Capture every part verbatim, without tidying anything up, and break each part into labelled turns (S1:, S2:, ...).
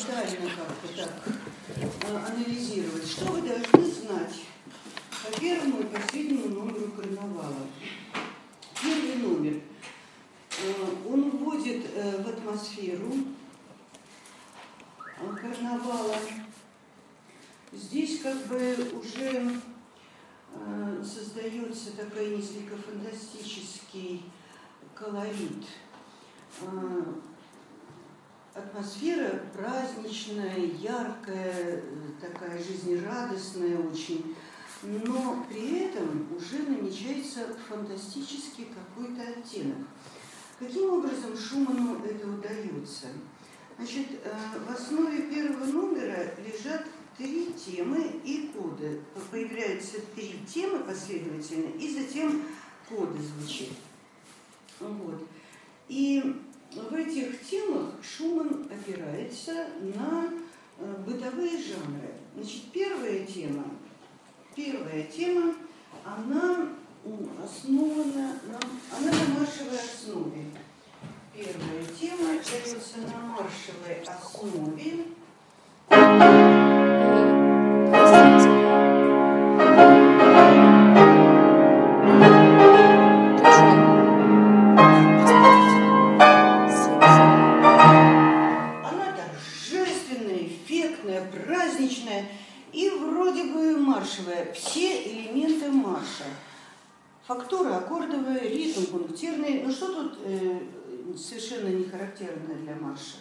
S1: детально как-то так анализировать. Что вы должны знать по первому и последнему номеру карнавала? Первый номер. Он вводит в атмосферу карнавала. Здесь как бы уже создается такой несколько фантастический колорит. Атмосфера праздничная, яркая, такая жизнерадостная очень, но при этом уже намечается фантастический какой-то оттенок. Каким образом Шуману это удается? Значит, в основе первого номера лежат три темы и коды. Появляются три темы последовательно, и затем коды звучат. Вот. И в этих темах Шуман опирается на бытовые жанры. Значит, первая тема, первая тема, она основана на, она на маршевой основе. Первая тема дается на маршевой основе. Она торжественная, эффектная, праздничная и вроде бы маршевая. Все элементы марша. Фактура аккордовая, ритм пунктирный. Ну что тут э, совершенно не характерно для марша?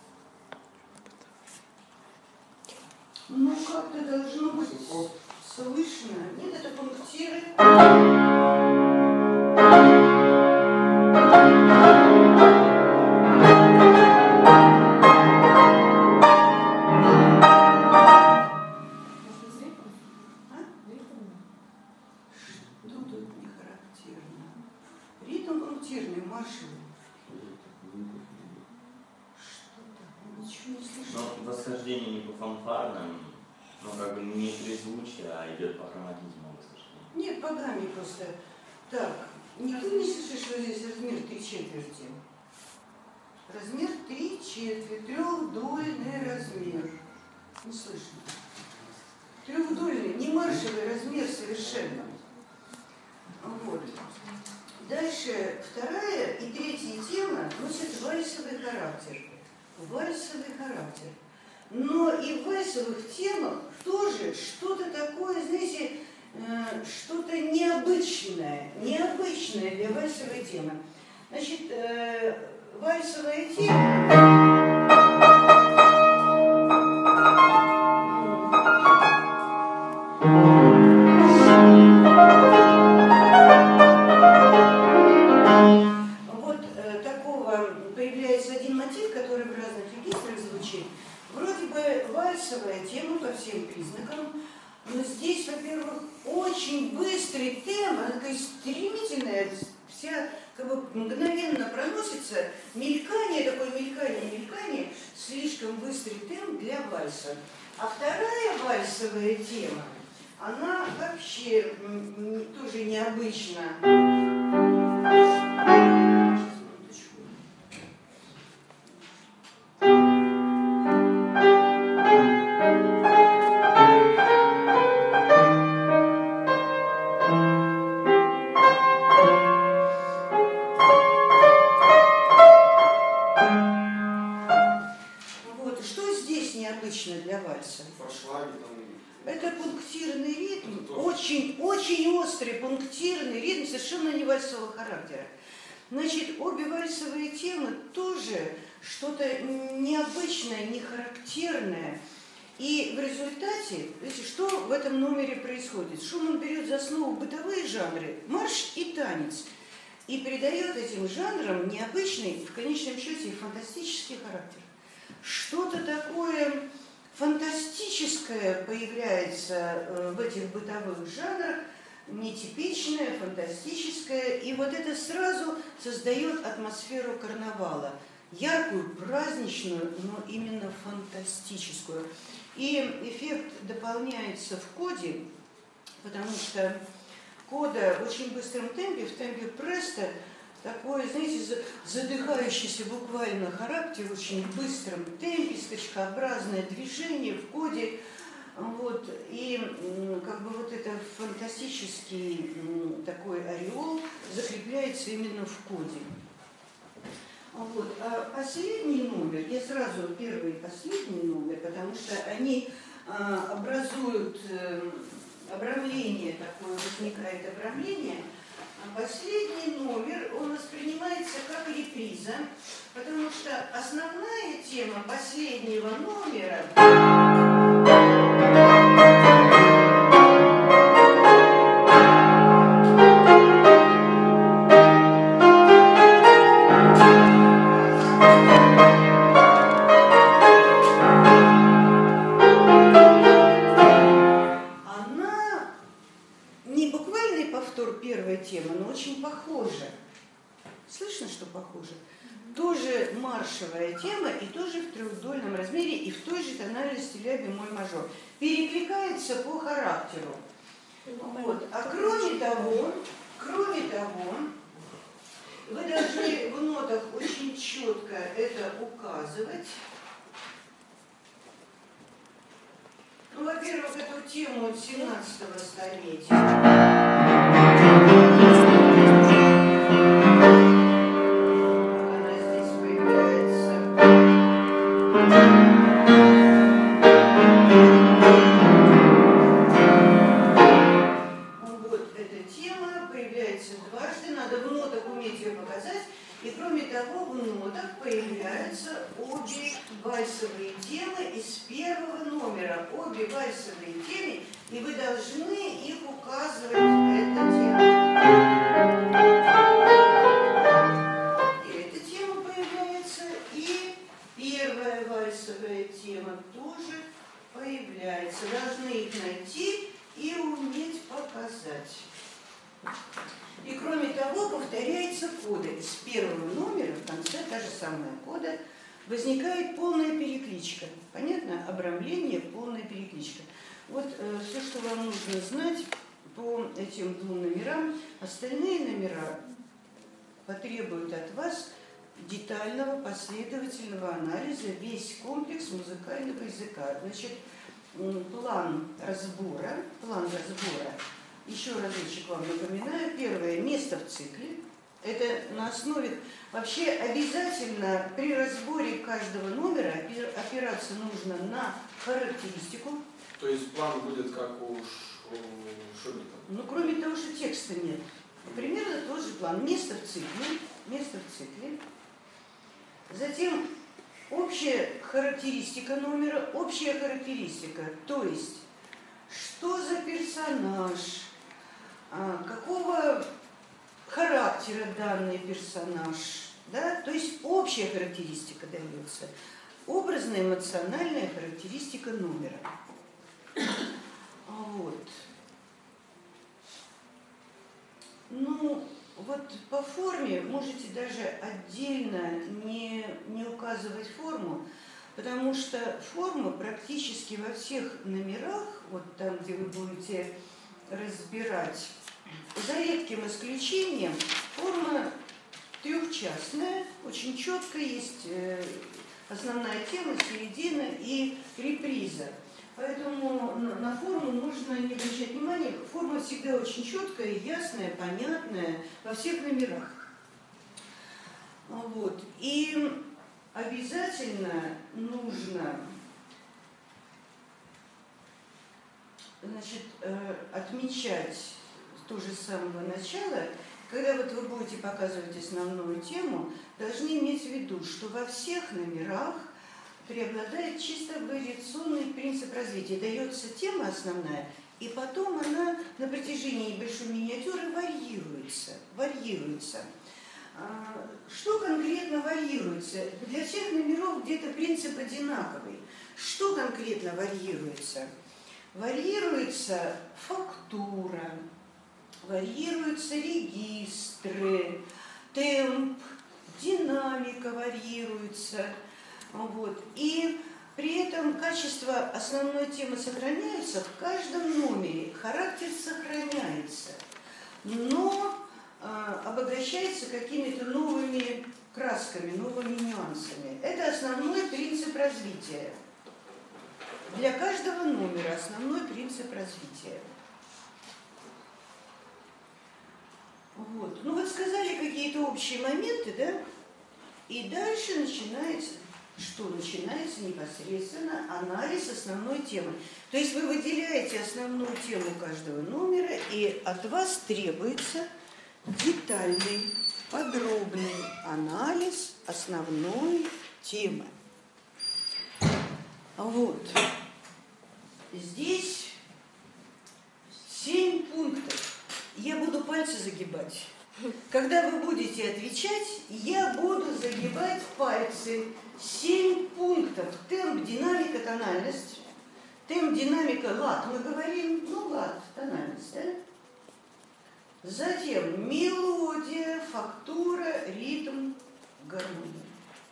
S1: Ну как-то должно быть слышно. Нет, это пунктиры.
S2: Восхождение не по фанфарным, но как бы не трезвучие, а идет по хроматизму восхождения.
S1: Нет, по гамме просто. Так, никто не слышит, что здесь размер три четверти? Размер три четверти, трехдольный размер. Не слышно. Трехдольный, не маршевый размер совершенно. Вот. Дальше вторая и третья тема носят вальсовый характер. Вальсовый характер. Но и в вальсовых темах тоже что-то такое, знаете, э, что-то необычное, необычное для вальсовой темы. Значит, э, вальсовая тема... Вальсовая тема по всем признакам, но здесь, во-первых, очень быстрый темп, она такая стремительная, вся как бы мгновенно проносится, мелькание, такое мелькание, мелькание, слишком быстрый темп для вальса. А вторая вальсовая тема, она вообще тоже необычна. Для вальса. Это пунктирный ритм, очень, очень острый пунктирный ритм, совершенно не вальсового характера. Значит, обе вальсовые темы тоже что-то необычное, нехарактерное. И в результате, видите, что в этом номере происходит? Шуман берет за основу бытовые жанры, марш и танец, и придает этим жанрам необычный, в конечном счете, фантастический характер. Что-то такое фантастическое появляется в этих бытовых жанрах, нетипичное, фантастическое, и вот это сразу создает атмосферу карнавала. Яркую, праздничную, но именно фантастическую. И эффект дополняется в коде, потому что кода в очень быстром темпе, в темпе престо, такой, знаете, задыхающийся буквально характер, очень быстром темпе, скачкообразное движение в коде. Вот, и как бы вот этот фантастический такой ореол закрепляется именно в коде. Вот. А последний номер, я сразу первый и последний номер, потому что они а, образуют э, обрамление, такое возникает обрамление. А последний номер, он воспринимается как реприза, потому что основная тема последнего номера тема, но очень похожа. Слышно, что похоже? Тоже маршевая тема и тоже в трехдольном размере и в той же тональности ля бемоль мажор. Перекликается по характеру. Вот. А кроме того, кроме того, вы должны в нотах очень четко это указывать. Ну, во-первых, эту тему семнадцатого столетия. Она здесь появляется. Вот эта тема появляется дважды, надо в нотах уметь ее показать. И кроме того, в нотах появляются обе вальсовые темы из первого номера. Обе вальсовые темы, и вы должны их указывать, эта тема. И эта тема появляется, и первая вальсовая тема тоже появляется. Должны их найти и уметь показать. И кроме того, повторяется кода. Из первого номера в конце та же самая кода возникает полная перекличка. Понятно? Обрамление, полная перекличка. Вот э, все, что вам нужно знать по этим двум номерам. Остальные номера потребуют от вас детального, последовательного анализа, весь комплекс музыкального языка. Значит, план разбора, план разбора. Еще разочек вам напоминаю. Первое, место в цикле. Это на основе... Вообще обязательно при разборе каждого номера опираться нужно на характеристику.
S3: То есть план будет как у Шубика?
S1: Ну, кроме того, что текста нет. Примерно тот же план. Место в цикле. Место в цикле. Затем общая характеристика номера. Общая характеристика. То есть, что за персонаж, какого характера данный персонаж, да? То есть общая характеристика дается, образная эмоциональная характеристика номера. Вот. Ну, вот по форме можете даже отдельно не, не указывать форму, потому что форма практически во всех номерах, вот там, где вы будете разбирать, за редким исключением, форма трехчастная, очень четко есть основная тема, середина и реприза. Поэтому на форму нужно не обращать внимания. Форма всегда очень четкая, ясная, понятная во всех номерах. Вот. И обязательно нужно, значит, отмечать тоже с самого начала, когда вот вы будете показывать основную тему, должны иметь в виду, что во всех номерах преобладает чисто вариационный принцип развития. Дается тема основная, и потом она на протяжении большой миниатюры варьируется. варьируется. Что конкретно варьируется? Для всех номеров где-то принцип одинаковый. Что конкретно варьируется? Варьируется фактура, варьируются регистры, темп, динамика варьируется. Вот. И при этом качество основной темы сохраняется в каждом номере, характер сохраняется. Но а, обогащается какими-то новыми красками, новыми нюансами. Это основной принцип развития. Для каждого номера основной принцип развития. Вот. Ну вот сказали какие-то общие моменты, да? И дальше начинается, что начинается непосредственно анализ основной темы. То есть вы выделяете основную тему каждого номера, и от вас требуется детальный, подробный анализ основной темы. Вот. Здесь семь пунктов. Я буду пальцы загибать. Когда вы будете отвечать, я буду загибать пальцы. Семь пунктов. Темп, динамика, тональность. Темп, динамика, лад. Мы говорим, ну лад, тональность, да? Затем мелодия, фактура, ритм, гармония.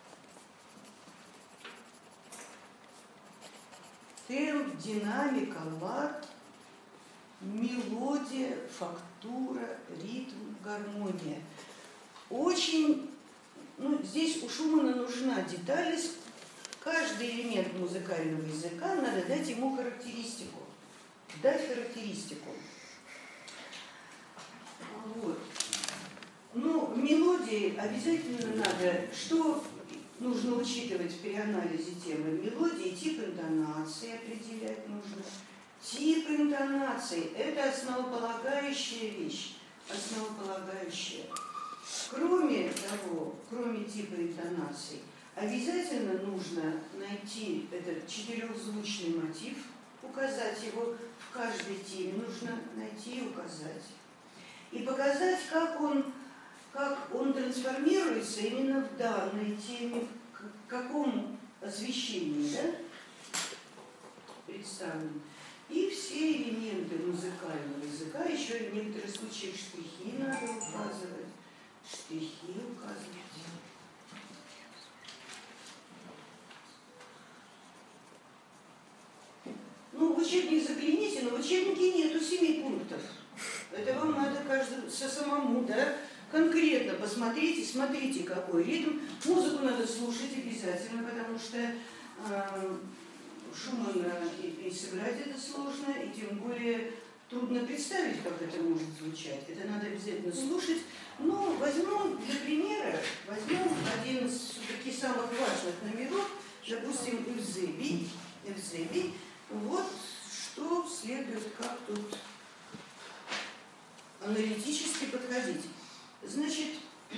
S1: Темп, динамика, лад, мелодия, фактура, ритм, гармония. Очень, ну, здесь у Шумана нужна детальность. Каждый элемент музыкального языка надо дать ему характеристику. Дать характеристику. Вот. Ну, мелодии обязательно надо, что нужно учитывать при анализе темы мелодии, тип интонации определять нужно. Тип интонации – это основополагающая вещь, основополагающая. Кроме того, кроме типа интонации, обязательно нужно найти этот четырехзвучный мотив, указать его в каждой теме, нужно найти и указать. И показать, как он, как он трансформируется именно в данной теме, к какому освещению, да, представлен. И все элементы музыкального языка, еще и в некоторых случаях штрихи надо указывать. Штрихи указывать. Ну, в учебник загляните, но в учебнике нету семи пунктов. Это вам надо каждому самому, да, конкретно посмотрите, смотрите, какой ритм. Музыку надо слушать обязательно, потому что э, Шумана и, и сыграть это сложно, и тем более трудно представить, как это может звучать. Это надо обязательно слушать. Но возьмем для примера, возьмем один из все-таки самых важных номеров, допустим, Эвзебий. Эвзебий. Вот что следует, как тут аналитически подходить. Значит,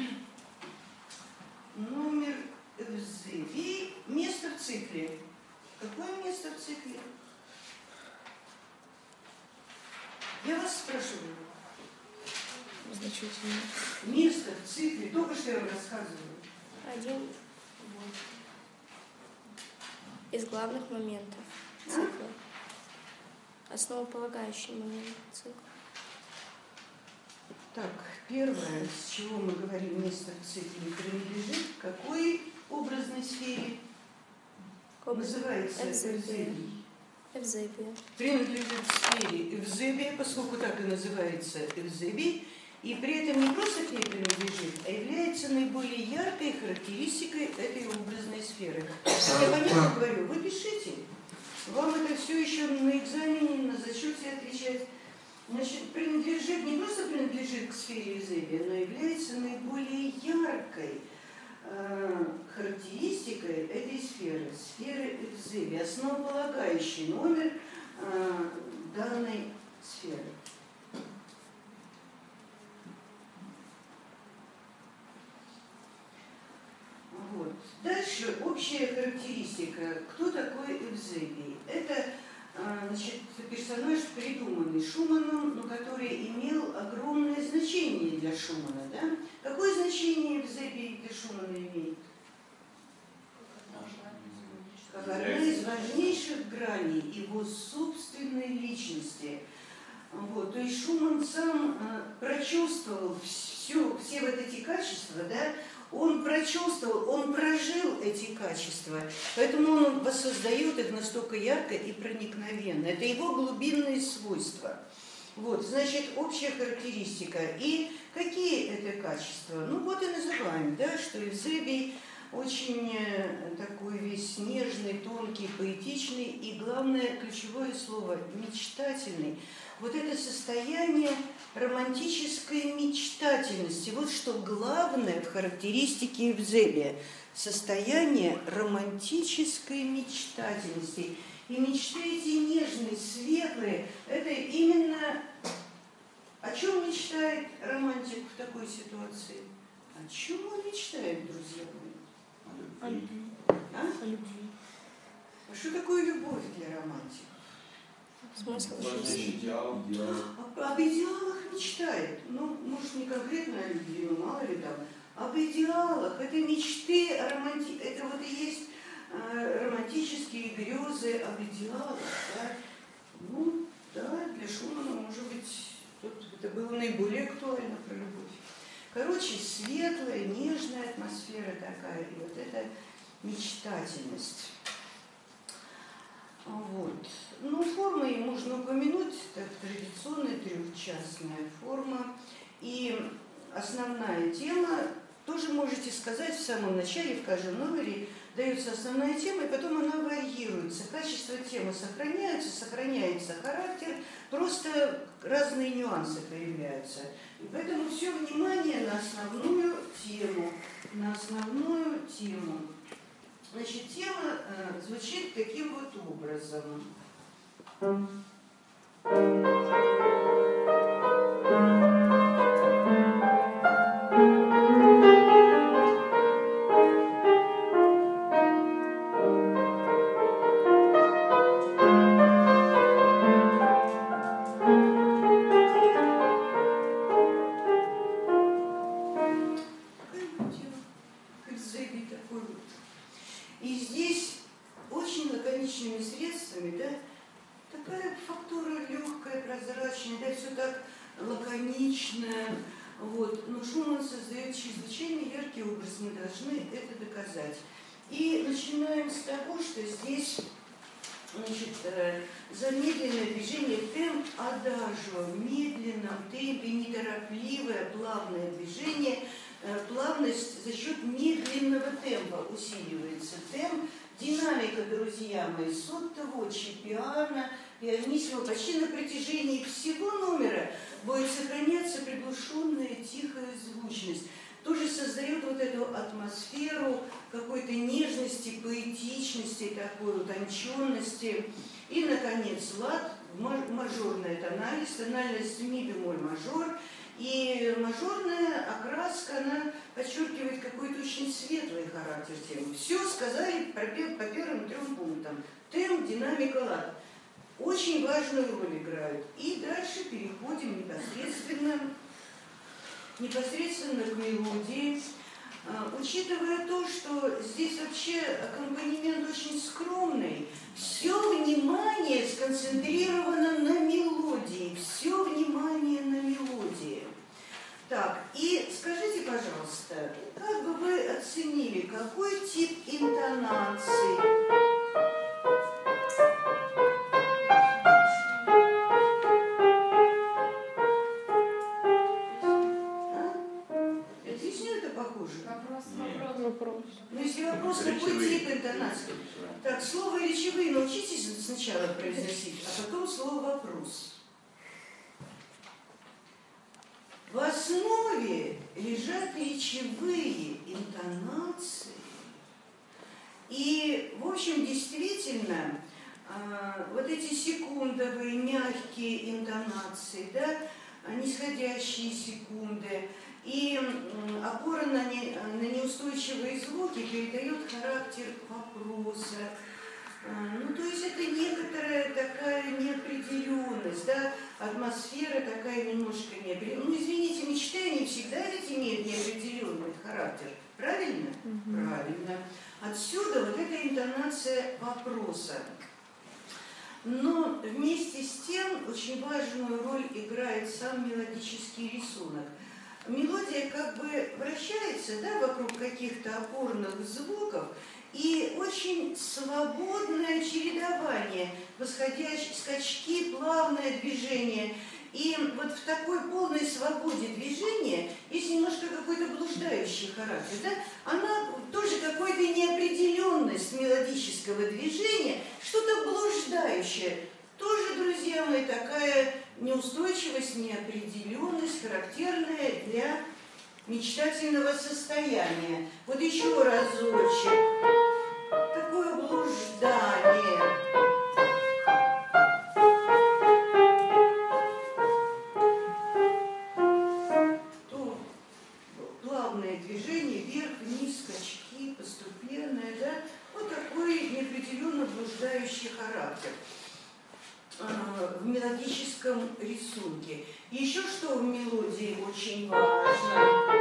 S1: номер Эвзебий, место в цикле. Какое место в цикле? Я вас спрашиваю.
S4: Значительно.
S1: Место в цикле, только что я вам рассказываю.
S4: Один из главных моментов цикла. Основополагающий момент цикла.
S1: Так, первое, с чего мы говорим, место в цикле принадлежит какой образной сфере? Называется Эвзебий.
S4: Эвзебия.
S1: Принадлежит сфере Эвзебия, поскольку так и называется Эвзебий, и при этом не просто к ней принадлежит, а является наиболее яркой характеристикой этой образной сферы. Я понятно говорю, вы пишите, вам это все еще на экзамене, на зачете отвечать. Значит, принадлежит, не просто принадлежит к сфере Эвзебия, но является наиболее яркой э, характеристикой этой сферы, сферы Эвзебия, основополагающий номер э, данной сферы. Вот. Дальше общая характеристика. Кто такой Эвзебий? Это значит, персонаж, придуманный Шуманом, но который имел огромное значение для Шумана. Да? Какое значение Эвзебий для Шумана имеет? Как одна из важнейших граней его собственной личности. Вот. То есть Шуман сам э, прочувствовал все, все вот эти качества, да? Он прочувствовал, он прожил эти качества, поэтому он воссоздает их настолько ярко и проникновенно. Это его глубинные свойства. Вот, значит, общая характеристика. И какие это качества? Ну вот и называем, да, что Эвзебий очень такой весь нежный, тонкий, поэтичный и, главное, ключевое слово – мечтательный. Вот это состояние романтической мечтательности. Вот что главное в характеристике Эвзебия – состояние романтической мечтательности. И мечты эти нежные, светлые – это именно о чем мечтает романтик в такой ситуации? О чем он мечтает, друзья мои?
S4: О любви.
S1: А?
S4: О любви.
S1: А что такое любовь для романтика?
S4: Смысл
S3: Важнейший
S4: жизни.
S3: идеал.
S1: Об, об идеалах мечтает. Ну, может, не конкретно о любви, но мало ли там. Об идеалах. Это мечты, о романти... это вот и есть э, романтические грезы об идеалах. Да? Ну, да, для Шумана, может быть, тут это было наиболее актуально про любовь. Короче, светлая, нежная атмосфера такая, и вот эта мечтательность. Вот. Ну, формы можно упомянуть, это традиционная трехчастная форма. И основная тема, тоже можете сказать, в самом начале, в каждом номере дается основная тема, и потом она варьируется. Качество темы сохраняются, сохраняется характер, просто разные нюансы появляются. И поэтому все внимание на основную тему. На основную тему. Значит, тема э, звучит таким вот образом. И здесь очень лаконичными средствами, да, такая фактура легкая, прозрачная, да, все так лаконично, вот. Но Шуман создает чрезвычайно яркий образ, мы должны это доказать. И начинаем с того, что здесь, значит, замедленное движение, темп адажио, в медленном темпе, неторопливое, плавное движение. Плавность за счет медленного темпа усиливается. Темп, динамика, друзья мои, сотто вочи, пиано, пианиссимо почти на протяжении всего номера будет сохраняться приглушенная тихая звучность. Тоже создает вот эту атмосферу какой-то нежности, поэтичности, такой утонченности. И, наконец, лад, мажорная тональность, тональность ми бемоль мажор. И мажорная окраска, она подчеркивает какой-то очень светлый характер темы. Все сказали по первым трем пунктам. Темп, динамика, лад. Очень важную роль играют. И дальше переходим непосредственно, непосредственно к мелодии. А, учитывая то, что здесь вообще аккомпанемент очень скромный, все внимание сконцентрировано на мелодии. Все внимание на мелодии. Так, и скажите, пожалуйста, как бы вы оценили, какой тип интонации? А? Отлично это похоже?
S5: Вопрос,
S2: Нет.
S5: вопрос.
S4: Вопрос.
S1: Ну, если вопрос, какой
S2: Речевые.
S1: тип интонации? Так, слово речевые научитесь сначала произносить, а потом слово вопрос. В основе лежат речевые интонации. И, в общем, действительно, вот эти секундовые, мягкие интонации, да, нисходящие секунды, и опора на, не, на неустойчивые звуки передает характер вопроса. Ну, то есть это некоторая такая неопределенность, да, атмосфера такая немножко неопределенная. Ну, извините, мечты, они всегда ведь имеют неопределенный характер. Правильно?
S4: Угу.
S1: Правильно. Отсюда вот эта интонация вопроса. Но вместе с тем очень важную роль играет сам мелодический рисунок. Мелодия как бы вращается, да, вокруг каких-то опорных звуков, и очень свободное чередование, восходящие скачки, плавное движение. И вот в такой полной свободе движения есть немножко какой-то блуждающий характер, да? Она тоже какая-то неопределенность мелодического движения, что-то блуждающее. Тоже, друзья мои, такая неустойчивость, неопределенность, характерная для мечтательного состояния. Вот еще разочек. Такое блуждание. То плавное движение, вверх-вниз, скачки, постепенное, да? Вот такой неопределенно блуждающий характер в мелодическом рисунке. Еще что в мелодии очень важно.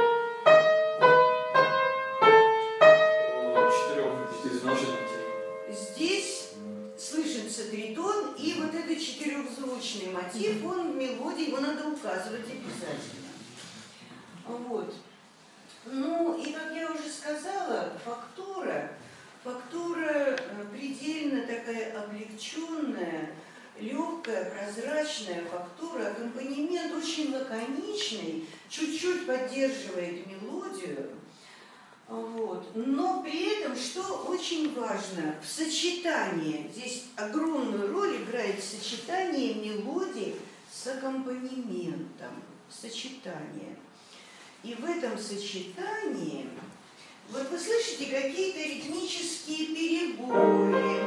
S1: Здесь слышится тритон, и вот этот четырехзвучный мотив, он в мелодии, его надо указывать обязательно. Вот. Ну, и как я уже сказала, фактура, фактура предельно такая облегченная, легкая, прозрачная фактура, аккомпанемент очень лаконичный, чуть-чуть поддерживает мелодию, вот. Но при этом, что очень важно, в сочетании, здесь огромную роль играет сочетание мелодии с аккомпанементом, сочетание. И в этом сочетании, вот вы слышите какие-то ритмические перебои.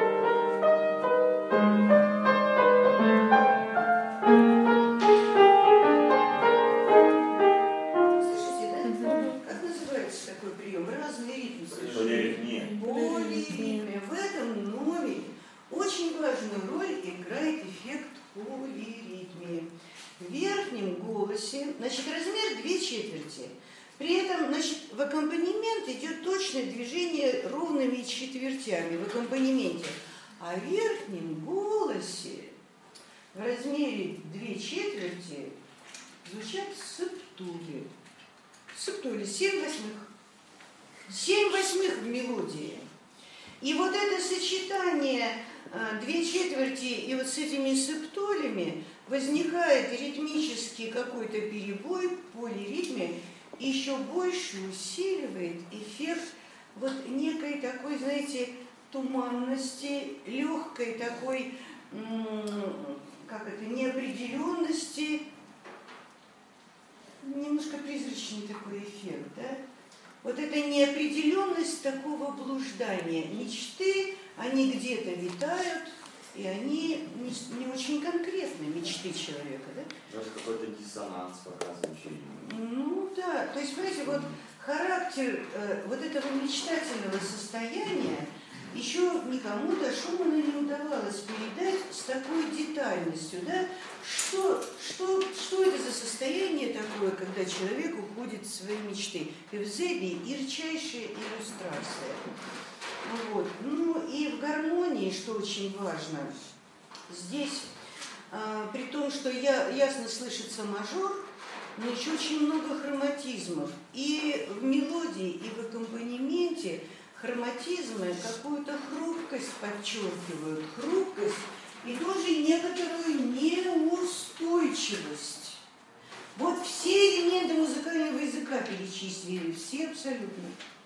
S1: Полиритмия. В этом номере очень важную роль играет эффект полиритмии. В верхнем голосе, значит, размер две четверти. При этом, значит, в аккомпанемент идет точное движение ровными четвертями в аккомпанементе. А в верхнем голосе в размере две четверти звучат септули. Септули, семь восьмых. Семь восьмых в мелодии. И вот это сочетание э, две четверти и вот с этими септолями возникает ритмический какой-то перебой, полиритме, и еще больше усиливает эффект вот некой такой, знаете, туманности, легкой такой, как это, неопределенности, немножко призрачный такой эффект, да? Вот эта неопределенность такого блуждания. Мечты, они где-то витают, и они не, не очень конкретны, мечты человека, да?
S2: Даже какой-то диссонанс показывающий.
S1: Ну да, то есть, понимаете, вот характер э, вот этого мечтательного состояния еще никому до Шумана не удавалось передать с такой детальностью, да? Что, что, что это за состояние такое, когда человек уходит в свои мечты? Эвзебий – ярчайшая иллюстрация. Вот. Ну и в гармонии, что очень важно, здесь, э, при том, что я, ясно слышится мажор, но еще очень много хроматизмов. И в мелодии, и в аккомпанементе хроматизмы какую-то хрупкость подчеркивают, хрупкость и тоже некоторую неустойчивость. Вот все элементы музыкального языка перечислили, все абсолютно.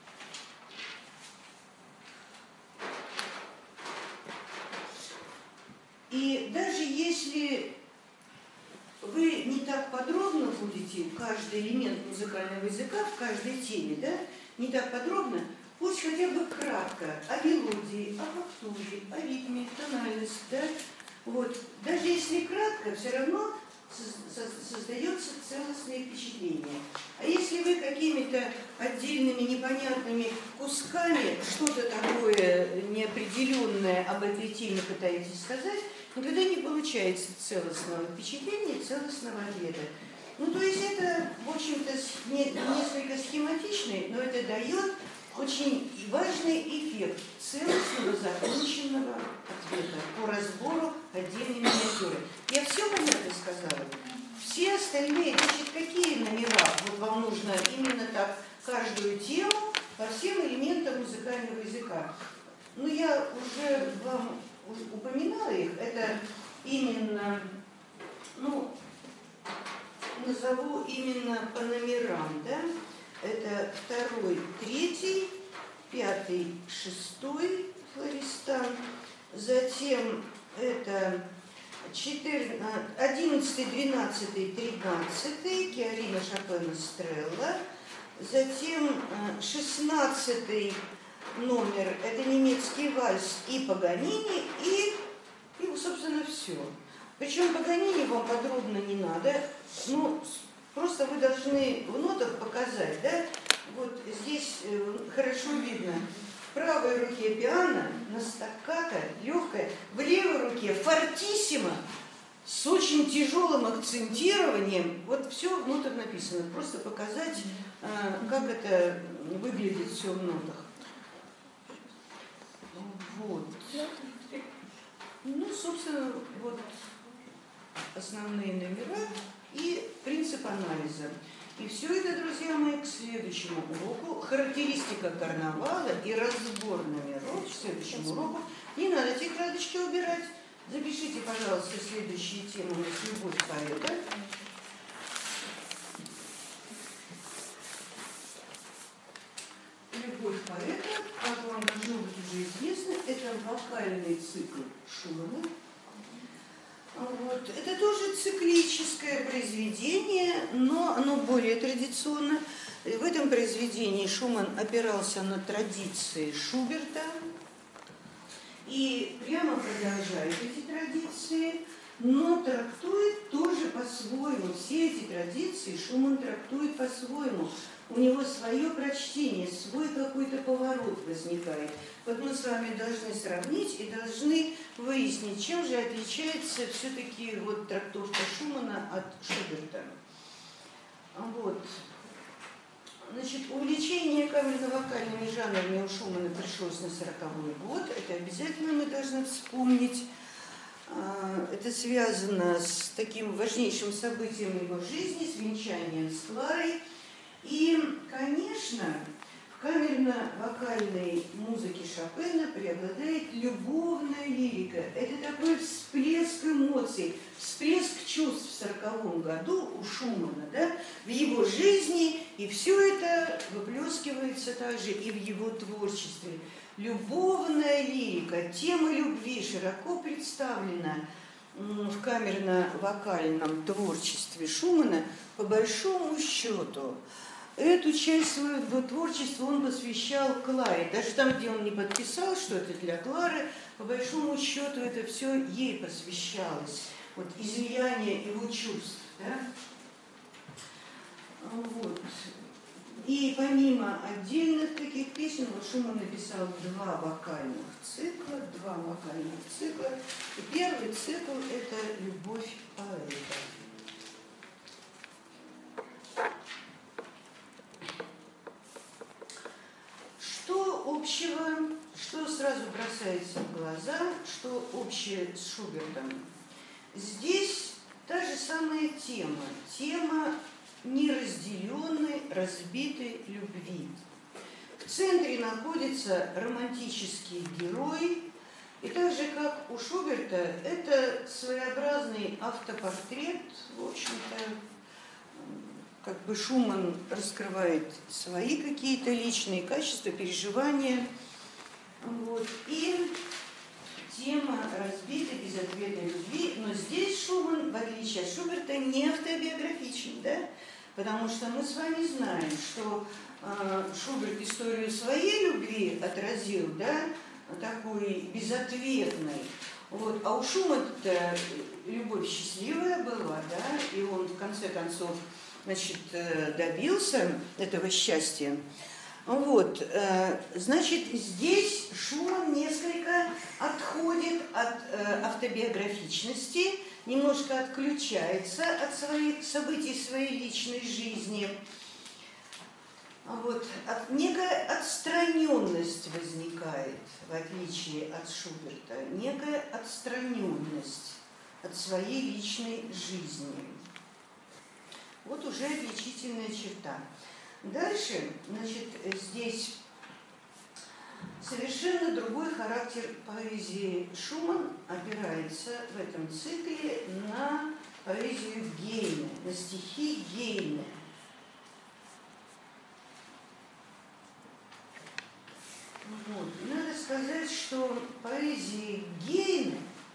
S1: И даже если вы не так подробно будете каждый элемент музыкального языка в каждой теме, да, не так подробно, пусть хотя бы кратко о мелодии, о фактуре, о ритме, тональности, да, вот. Даже если кратко, все равно создается целостное впечатление. А если вы какими-то отдельными непонятными кусками что-то такое неопределенное об этой теме пытаетесь сказать, никогда не получается целостного впечатления, целостного ответа. Ну, то есть это, в общем-то, несколько схематичный, но это дает очень важный эффект целостного, законченного ответа по разбору отдельной миниатюры. Я все понятно сказала? Все остальные, значит, какие номера? Вот вам нужно именно так каждую тему по всем элементам музыкального языка. Ну, я уже вам упоминала их. Это именно ну, назову именно по номерам, да? Это второй, третий, пятый, шестой Флористан, затем это одиннадцатый, двенадцатый, тринадцатый Киарина Шопена Стрелла, затем шестнадцатый номер это немецкий вальс и Паганини, и, и собственно, все. Причем Паганини вам подробно не надо, ну, просто вы должны в нотах показать, да? Вот здесь хорошо видно. В правой руке пиано на стаккато, легкое, в левой руке фортиссимо с очень тяжелым акцентированием. Вот все в нотах написано. Просто показать, как это выглядит все в нотах. Вот. Ну, собственно, вот основные номера и принцип анализа. И все это, друзья мои, к следующему уроку. Характеристика карнавала и разбор номеров к следующему уроку. Не надо тетрадочки убирать. Запишите, пожалуйста, следующие темы. У нас любовь поэта. Любовь поэта, как вам должно быть уже известно, это вокальный цикл Шумана. Вот. Это тоже циклическое произведение, но оно более традиционно. В этом произведении Шуман опирался на традиции Шуберта и прямо продолжает эти традиции, но трактует тоже по-своему. Все эти традиции Шуман трактует по-своему. У него свое прочтение, свой какой-то поворот возникает. Вот мы с вами должны сравнить и должны выяснить, чем же отличается все-таки вот трактовка Шумана от Шуберта. Вот. Значит, увлечение камерно-вокальными жанрами у Шумана пришлось на сороковой год. Это обязательно мы должны вспомнить. Это связано с таким важнейшим событием его жизни, с венчанием с Кларой. И, конечно, в камерно-вокальной музыке Шопена преобладает любовная лирика. Это такой всплеск эмоций, всплеск чувств в сороковом году у Шумана, да, в его жизни, и все это выплескивается также и в его творчестве. Любовная лирика, тема любви широко представлена в камерно-вокальном творчестве Шумана. По большому счету, эту часть своего творчества он посвящал Кларе. Даже там, где он не подписал, что это для Клары, по большому счету это все ей посвящалось. Вот излияние его чувств. Да? Вот. И помимо отдельных таких песен, вот Шуман написал два вокальных цикла, два вокальных цикла. И первый цикл – это «Любовь поэта». Что общего, что сразу бросается в глаза, что общее с Шубертом? Здесь та же самая тема, тема неразделенной, разбитой любви. В центре находится романтический герой, и так же, как у Шуберта, это своеобразный автопортрет, в общем-то, как бы Шуман раскрывает свои какие-то личные качества, переживания. Вот. И тема разбитой, безответной любви. Но здесь Шуман, в отличие от Шуберта, не автобиографичен, да? Потому что мы с вами знаем, что э, Шуберт историю своей любви отразил, да, такой безответной. Вот. А у Шумана-то любовь счастливая была, да, и он в конце концов, значит, добился этого счастья. Вот, значит, здесь Шуман несколько отходит от автобиографичности, немножко отключается от своих событий своей личной жизни. Вот, от, некая отстраненность возникает, в отличие от Шуберта, некая отстраненность от своей личной жизни. Вот уже отличительная черта. Дальше, значит, здесь совершенно другой характер поэзии. Шуман опирается в этом цикле на поэзию Гейне, на стихи Гейне. Вот. Надо сказать, что поэзия Гейне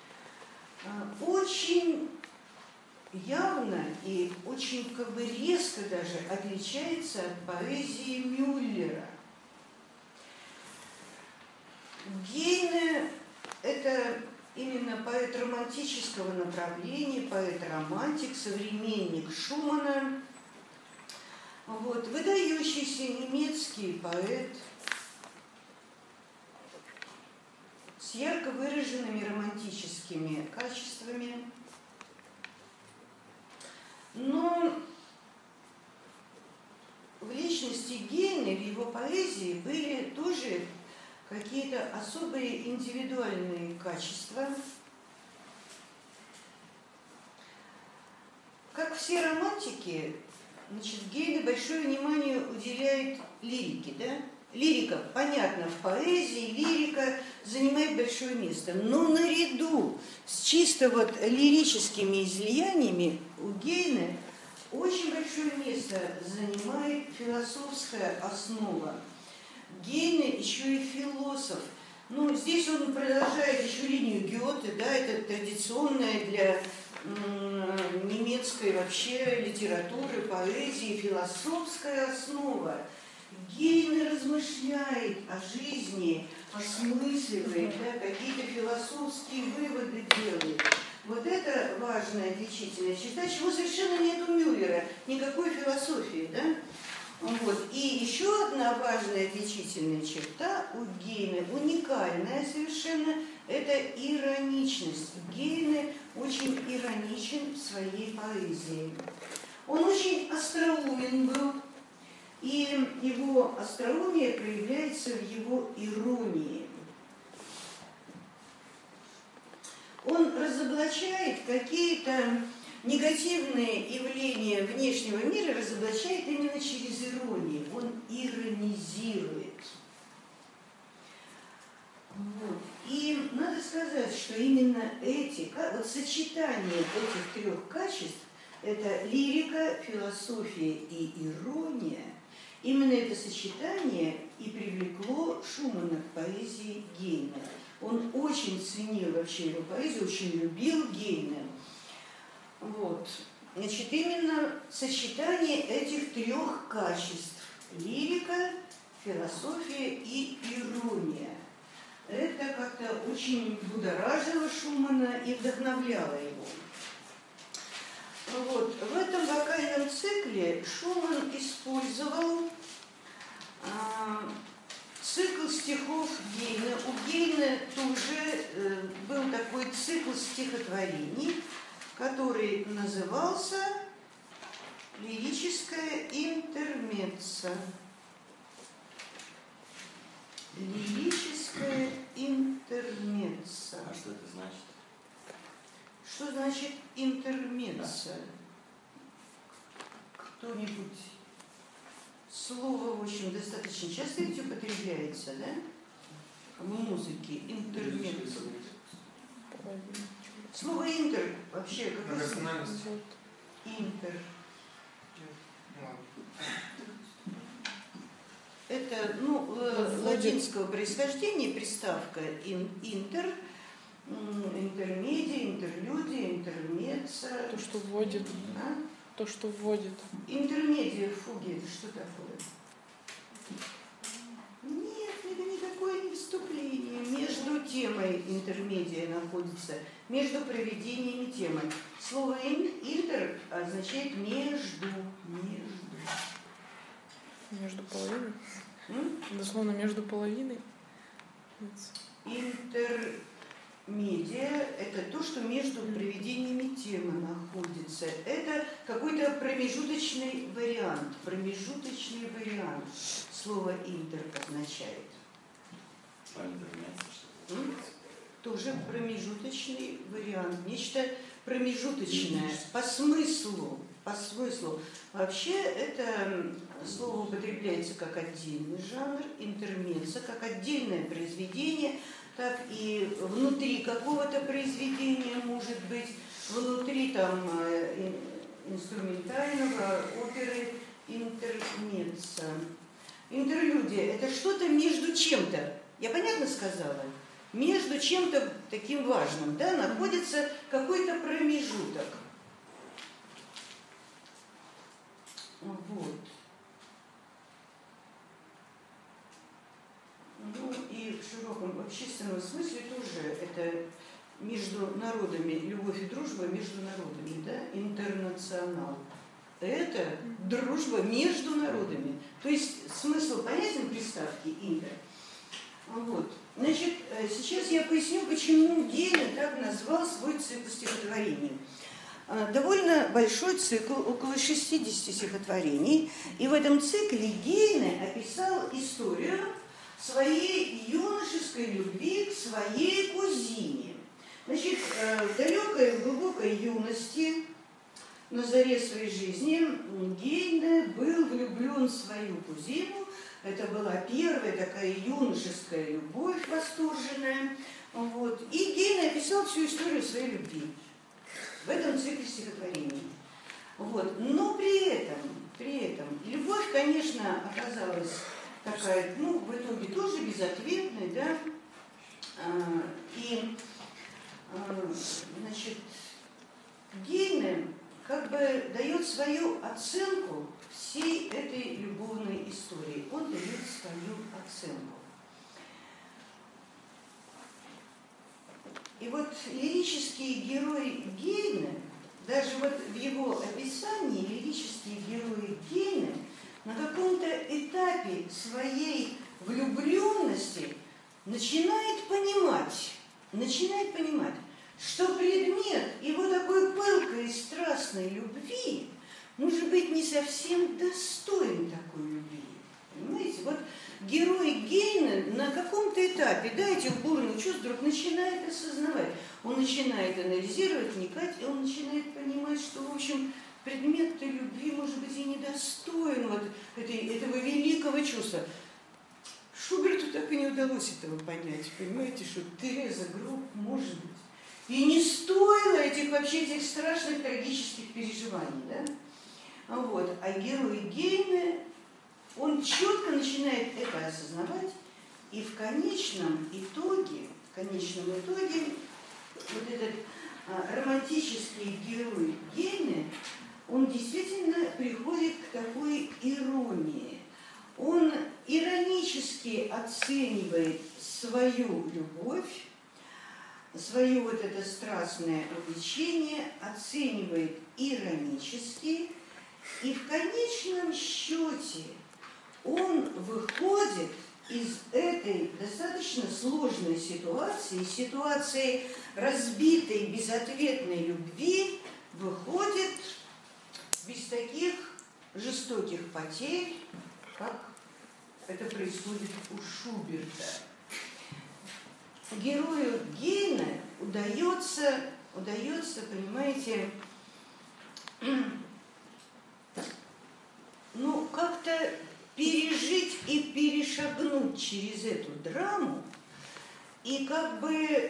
S1: очень явно и очень как бы резко даже отличается от поэзии Мюллера. Гейне – это именно поэт романтического направления, поэт-романтик, современник Шумана. Вот. Выдающийся немецкий поэт с ярко выраженными романтическими качествами. Но в личности Гейне, в его поэзии были тоже какие-то особые индивидуальные качества. Как все романтики, значит, Гейне большое внимание уделяет лирике, да? Лирика, понятно, в поэзии лирика занимает большое место, но наряду с чисто вот лирическими излияниями у Гейне очень большое место занимает философская основа. Гейне еще и философ. Ну, здесь он продолжает еще линию Гёте, да, это традиционная для м- немецкой вообще литературы, поэзии, философская основа. Гейне размышляет о жизни, осмысливает, да, какие-то философские выводы делает. Вот это важная отличительная черта, чего совершенно нет у Мюллера, никакой философии, да? Вот. И еще одна важная отличительная черта у Гейне, уникальная совершенно, это ироничность. Гейне очень ироничен в своей поэзии. Он очень остроумен был, и его остроумие проявляется в его иронии. Он разоблачает какие-то негативные явления внешнего мира, разоблачает именно через иронию. Он иронизирует. Вот. И надо сказать, что именно эти, вот сочетание этих трех качеств, это лирика, философия и ирония, именно это сочетание и привлекло Шумана к поэзии Гейне. Он очень ценил вообще его поэзию, очень любил Гейне. Вот. Значит, именно сочетание этих трех качеств – лирика, философия и ирония. Это как-то очень будоражило Шумана и вдохновляло его. Вот. В этом вокальном цикле Шуман использовал а, цикл стихов Гейне. У Гейне тоже э, был такой цикл стихотворений, который назывался «Лирическая интермеццо». Лирическая интермеццо.
S2: А что это значит?
S1: Что значит интермеццо? Кто-нибудь? Слово, в общем, достаточно часто ведь употребляется, да? В музыке. Интермеццо. Слово интер вообще как
S3: Национальность.
S1: Интер. Это, ну, латинского происхождения приставка ин, интер, интермедия, интерлюдия, интермеццо.
S4: То, что вводит.
S1: А?
S4: То, что вводит.
S1: Интермедия в фуге, это что такое? Нет, это никакое не вступление. Между темой интермедия находится, между проведениями темы. Слово интер означает между. Между.
S4: Между половиной.
S1: М?
S4: Дословно между половиной.
S1: Интермедия – это то, что между проведениями темы находится. Это какой-то промежуточный вариант. Промежуточный вариант. Слово интер означает.
S2: А интермеццо что?
S1: М? Тоже промежуточный вариант. Нечто промежуточное по смыслу. По смыслу. Вообще это слово употребляется как отдельный жанр, интермеццо, как отдельное произведение, так и внутри какого-то произведения может быть. внутри там инструментального оперы интермеццо. Интерлюдия – это что-то между чем-то. Я понятно сказала? Между чем-то таким важным, да, находится какой-то промежуток. Вот. Ну и в широком в общественном смысле тоже это между народами, любовь и дружба между народами, да, интернационал. Это дружба между народами. То есть смысл понятен приставки «интер». Вот. Значит, сейчас я поясню, почему Гейне так назвал свой цикл стихотворений. Довольно большой цикл, около шестидесяти стихотворений. И в этом цикле Гейне описал историю своей юношеской любви к своей кузине. Значит, в далекой, глубокой юности, на заре своей жизни, Гейне был влюблен в свою кузину. Это была первая такая юношеская любовь восторженная. Вот. И Гейне описал всю историю своей любви в этом цикле стихотворений. Вот. Но при этом, при этом любовь, конечно, оказалась такая, ну, в итоге тоже безответной, да, и, значит, Гейне как бы дает свою оценку всей этой любовной истории. Он дает свою оценку. И вот лирические герои Гейне, даже вот в его описании лирические герои Гейне на каком-то этапе своей влюбленности начинает понимать, начинает понимать, что предмет его такой пылкой и страстной любви может быть не совсем достоин такой любви. Понимаете, вот герой Гейне на каком-то этапе, да, этих бурных чувств вдруг начинает осознавать, он начинает анализировать, вникать, и он начинает понимать, что, в общем, предмет этой любви, может быть, и недостоин вот этой, этого великого чувства. Шуберту так и не удалось этого понять, понимаете, что Тереза Гроб, может быть, и не стоило этих вообще этих страшных трагических переживаний, да? Вот. А герой Гейне, он четко начинает это осознавать, и в конечном итоге, в конечном итоге, вот этот а, романтический герой Гейне, он действительно приходит к такой иронии. Он иронически оценивает свою любовь, свое вот это страстное увлечение, оценивает иронически, и в конечном счете он выходит из этой достаточно сложной ситуации, ситуации разбитой, безответной любви, выходит без таких жестоких потерь, как это происходит у Шуберта. Герою Гейне удается, удается, понимаете, ну, как-то пережить и перешагнуть через эту драму и как бы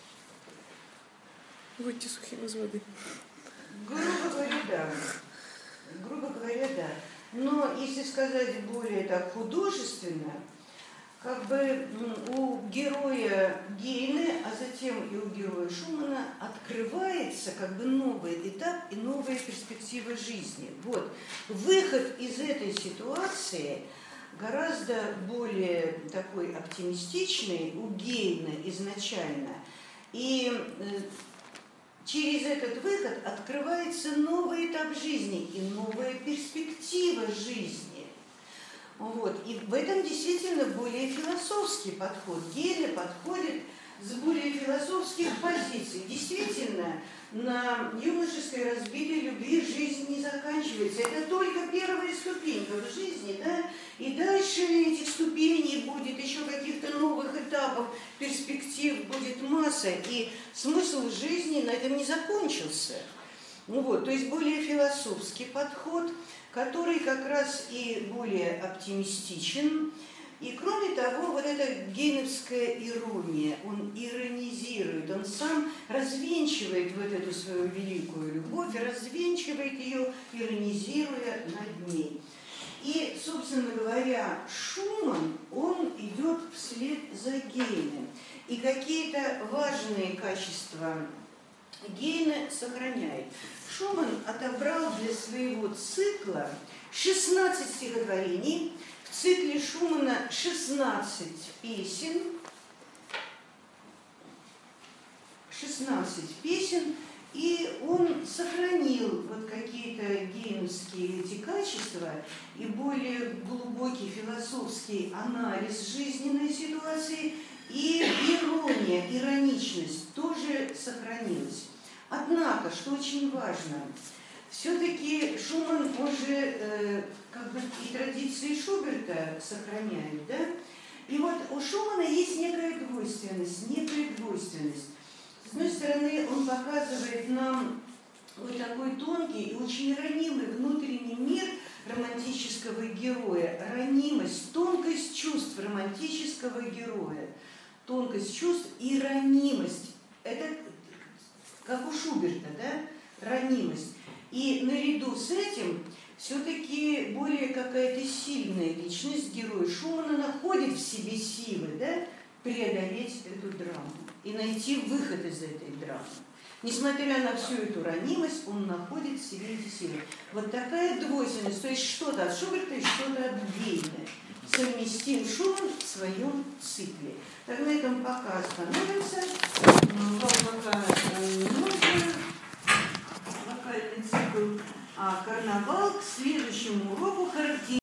S4: выйти сухим из воды.
S1: Грубо говоря, да. Грубо говоря, да. Но если сказать более так художественно, как бы у героя Гейне, а затем и у героя Шумана открывается как бы новый этап и новая перспектива жизни. Вот. Выход из этой ситуации гораздо более такой оптимистичный у Гейне изначально. И через этот выход открывается новый этап жизни и новая перспектива жизни. Вот. И в этом действительно более философский подход. Гейне подходит с более философских позиций. Действительно, на юношеской разбитой любви жизнь не заканчивается. Это только первая ступенька в жизни, да? И дальше этих ступеней будет еще каких-то новых этапов, перспектив будет масса. И смысл жизни на этом не закончился. Ну вот, то есть более философский подход, который как раз и более оптимистичен, И кроме того, вот эта гейновская ирония, он иронизирует, он сам развенчивает вот эту свою великую любовь, развенчивает ее, иронизируя над ней. И, собственно говоря, Шуман, он идет вслед за Гейне. И какие-то важные качества Гейне сохраняет. Шуман отобрал для своего цикла шестнадцать стихотворений. В цикле Шумана шестнадцать песен, шестнадцать песен, и он сохранил вот какие-то гейновские эти качества, и более глубокий философский анализ жизненной ситуации, и ирония, ироничность тоже сохранилась. Однако, что очень важно, все-таки Шуман уже э, как бы и традиции Шуберта сохраняет, да? И вот у Шумана есть некая двойственность, некая двойственность. С одной стороны, он показывает нам вот такой тонкий и очень ранимый внутренний мир романтического героя, ранимость, тонкость чувств романтического героя, тонкость чувств и ранимость. Это как у Шуберта, да, ранимость. И наряду с этим все-таки более какая-то сильная личность героя Шумана находит в себе силы, да, преодолеть эту драму и найти выход из этой драмы. Несмотря на всю эту ранимость, он находит в себе эти силы. Вот такая двойственность, то есть что-то от Шуберта и что-то от Гейне. Совместим Шуман в своем цикле. Так на этом пока остановимся. Пока нужно. Вокальный цикл. А карнавал к следующему уроку характеризуется.